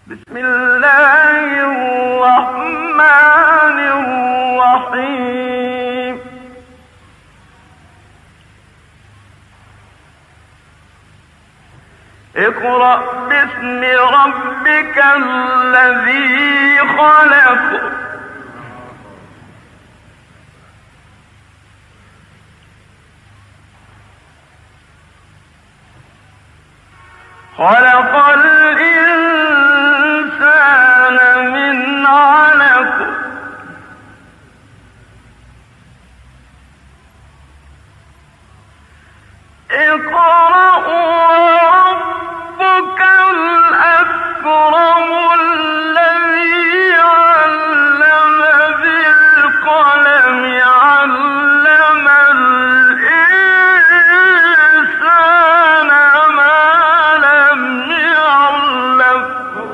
بسم الله الرحمن الرحيم. اقرأ باسم ربك الذي خلق. خلق الإنسان من علق. اقرأ وربك الأكرم الذي علم بالقلم علم الإنسان ما لم يعلم.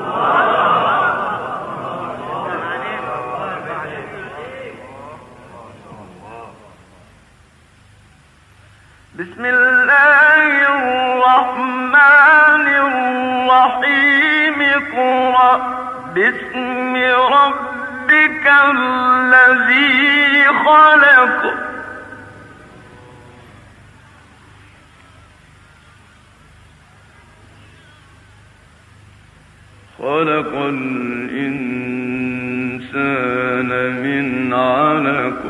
بسم الله الرحمن الرحيم. اقرأ باسم ربك الذي خلق. خلق الإنسان من علق.